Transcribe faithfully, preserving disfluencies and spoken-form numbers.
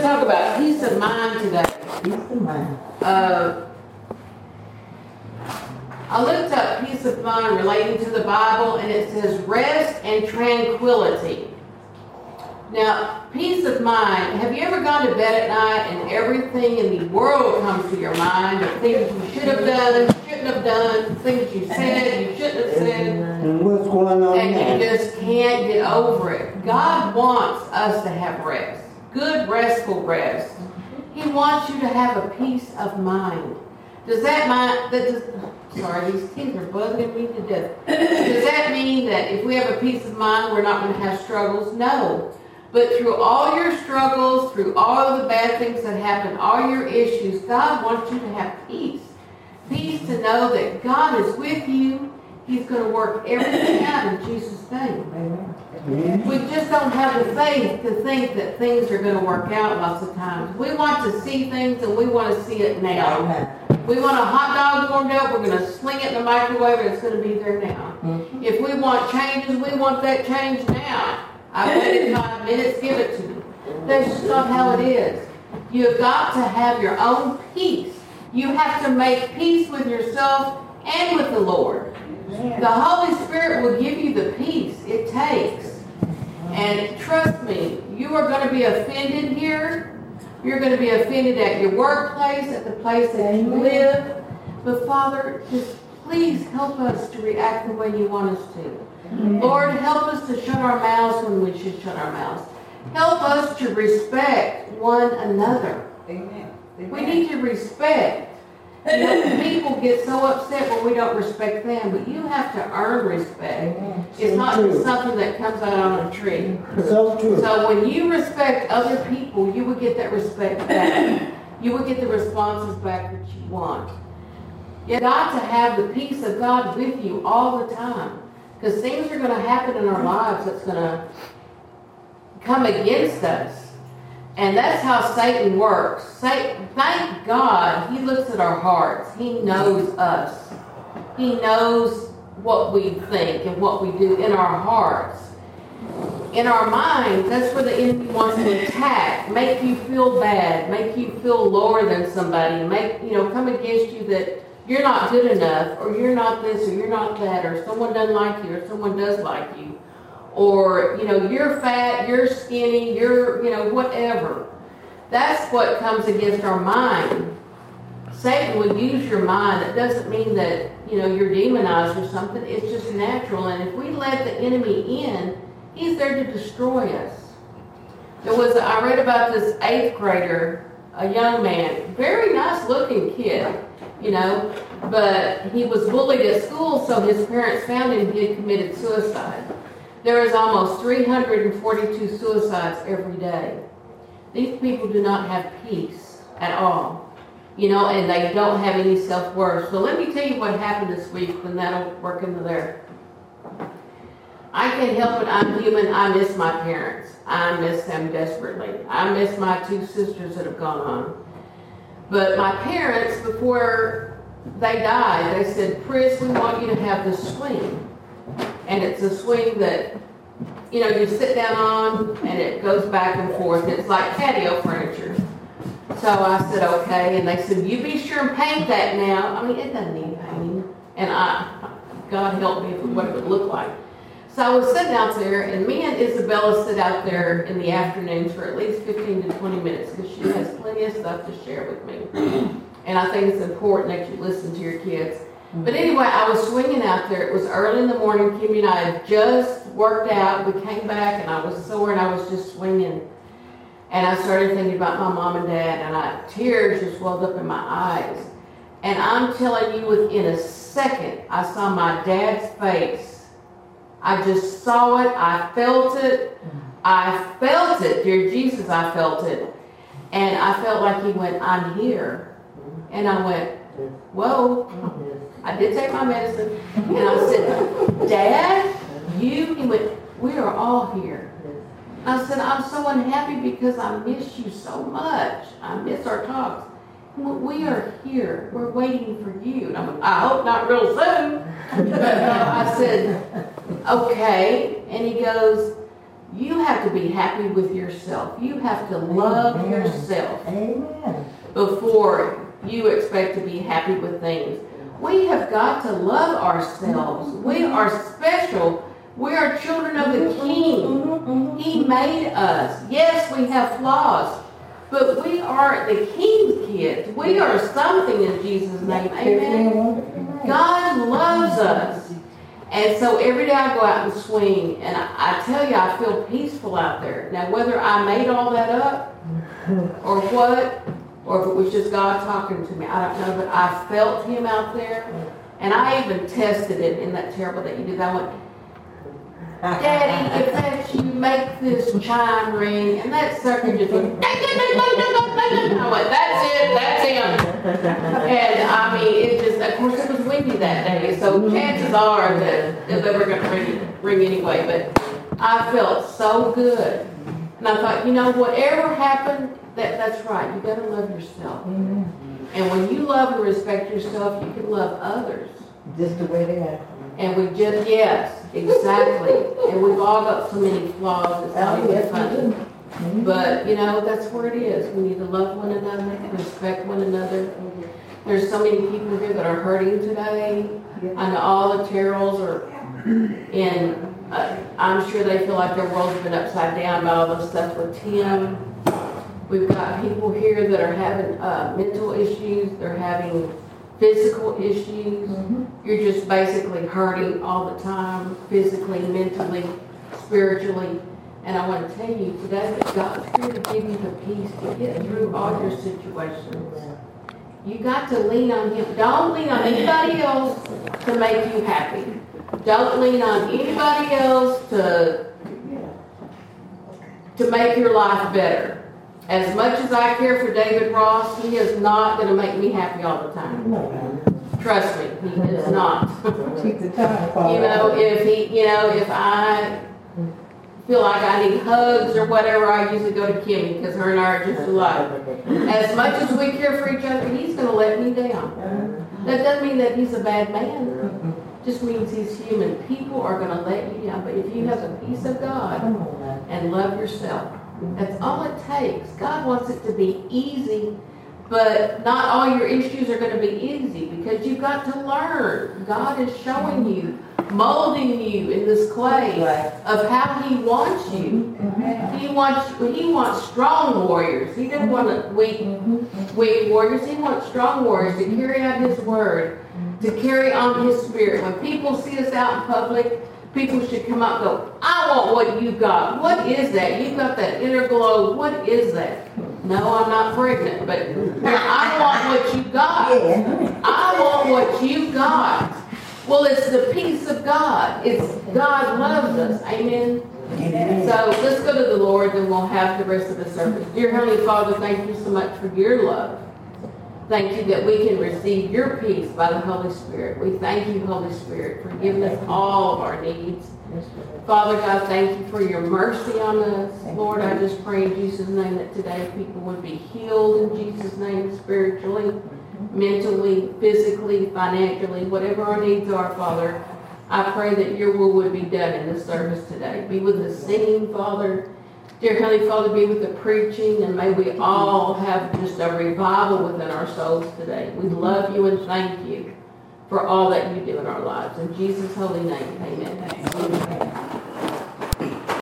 talk about peace of mind today. Peace of mind. Uh, I looked up peace of mind relating to the Bible, and it says rest and tranquility. Now, peace of mind, have you ever gone to bed at night and everything in the world comes to your mind, of things you should have done, shouldn't have done, things you said, you shouldn't have said, And what's going on and now? you just can't get over it. God wants us to have rest, good, restful rest. He wants you to have a peace of mind. Does that mind, that does, sorry, these teeth are bugging me to death. Does that mean that if we have a peace of mind, we're not going to have struggles? No. But through all your struggles, through all of the bad things that happen, all your issues, God wants you to have peace. Peace to know that God is with you. He's going to work everything out in Jesus' name. Amen. We just don't have the faith to think that things are going to work out lots of times. We want to see things and we want to see it now. Amen. We want a hot dog warmed up, we're going to sling it in the microwave and it's going to be there now. Mm-hmm. If we want changes, we want that change now. I waited five minutes, give it to me. That's just not how it is. You've got to have your own peace. You have to make peace with yourself and with the Lord. The Holy Spirit will give you the peace it takes. And trust me, you are going to be offended here. You're going to be offended at your workplace, at the place that you live. But Father, just please help us to react the way you want us to. Amen. Lord, help us to shut our mouths when we should shut our mouths. Help us to respect one another. Amen. Amen. We need to respect. You know, people get so upset when we don't respect them, but you have to earn respect. Amen. It's not true. just something that comes out on a tree. So true. So when you respect other people, you will get that respect back. You will get the responses back that you want. You've got to have the peace of God with you all the time. Because things are going to happen in our lives that's going to come against us. And that's how Satan works. Satan, thank God, he looks at our hearts. He knows us. He knows what we think and what we do in our hearts. In our minds, that's where the enemy wants to attack, make you feel bad, make you feel lower than somebody, make, you know, come against you that you're not good enough, or you're not this, or you're not that, or someone doesn't like you, or someone does like you. Or, you know, you're fat, you're skinny, you're, you know, whatever. That's what comes against our mind. Satan will use your mind. It doesn't mean that, you know, you're demonized or something. It's just natural. And if we let the enemy in, he's there to destroy us. There was, a, I read about this eighth grader, a young man, very nice looking kid, you know, but he was bullied at school, so his parents found him. He had committed suicide. There is almost three hundred forty-two suicides every day. These people do not have peace at all, you know, and they don't have any self-worth. So let me tell you what happened this week, and that'll work into there. I can't help it. I'm human. I miss my parents. I miss them desperately. I miss my two sisters that have gone on. But my parents, before they died, they said, Pris, we want you to have this swing. And it's a swing that, you know, you sit down on and it goes back and forth. It's like patio furniture. So I said, okay. And they said, you be sure and paint that now. I mean, it doesn't need painting. And I, God help me with what it would look like. So I was sitting out there, and me and Isabella sit out there in the afternoons for at least fifteen to twenty minutes because she has plenty of stuff to share with me. And I think it's important that you listen to your kids. But anyway, I was swinging out there. It was early in the morning. Kimmy and I had just worked out. We came back, and I was sore, and I was just swinging. And I started thinking about my mom and dad, and I, tears just welled up in my eyes. And I'm telling you, within a second, I saw my dad's face. I just saw it. I felt it. I felt it. Dear Jesus, I felt it. And I felt like he went, I'm here. And I went, whoa. I did take my medicine. And I said, Dad, you? He went, we are all here. I said, I'm so unhappy because I miss you so much. I miss our talks. He went, we are here. We're waiting for you. And I went, I hope not real soon. I said, okay. And he goes, You have to be happy with yourself. You have to love Amen. yourself Amen. before you expect to be happy with things. We have got to love ourselves. We are special. We are children of the King. He made us. Yes, we have flaws, but we are the King's kids. We are something in Jesus' name. Amen. God loves us. And so every day I go out and swing, and I, I tell you, I feel peaceful out there. Now, whether I made all that up or what, or if it was just God talking to me, I don't know, but I felt Him out there. And I even tested it in that terrible that you did. I went, Daddy, if that's you, make this chime ring. And that sucker just went, I went, that's it, that's him. And I mean, it just, of course, it was windy that day, so chances are that they were going to ring, ring anyway. But I felt so good. And I thought, you know, whatever happened, that, that's right. You got to love yourself. And when you love and respect yourself, you can love others. Just the way they are. And we just, yes, exactly. And we've all got so many flaws, it's not even funny. But, you know, that's where it is. We need to love one another, respect one another. There's so many people here that are hurting today. I know all the Terrells are in, uh, I'm sure they feel like their world's been upside down by all this stuff with Tim. We've got people here that are having uh, mental issues. They're having physical issues. Mm-hmm. You're just basically hurting all the time, physically, mentally, spiritually. And I want to tell you today that God's here to give you the peace to get through all your situations. You got to lean on Him. Don't lean on anybody else to make you happy. Don't lean on anybody else to, to make your life better. As much as I care for David Ross, he is not going to make me happy all the time. Trust me, he is not. Keep the time. You know, if he, you know, if I feel like I need hugs or whatever, I usually go to Kimmy because her and I are just alike. As much as we care for each other, he's going to let me down. That doesn't mean that he's a bad man. Just means he's human. People are going to let you down. But if you have the peace of God and love yourself, that's all it takes. God wants it to be easy, but not all your issues are going to be easy because you've got to learn. God is showing you, molding you in this clay of how He wants you. He wants He wants strong warriors. He doesn't want weak, weak warriors. He wants strong warriors to carry out His word, to carry on His spirit. When people see us out in public, people should come up and go, I want what you got. What is that? You've got that inner glow. What is that? No, I'm not pregnant, but I want what you got. I want what you got. Well, it's the peace of God. It's God loves us. Amen. Amen. So let's go to the Lord and we'll have the rest of the service. Dear Heavenly Father, thank you so much for your love. Thank you that we can receive your peace by the Holy Spirit. We thank you, Holy Spirit, for giving us all of our needs. Father God, thank you for your mercy on us. Lord, I just pray in Jesus' name that today people would be healed in Jesus' name, spiritually, mentally, physically, financially, whatever our needs are, Father. I pray that your will would be done in this service today. Be with the singing, Father. Dear Heavenly Father, be with the preaching, and may we all have just a revival within our souls today. We love you and thank you for all that you do in our lives. In Jesus' holy name, amen. Amen.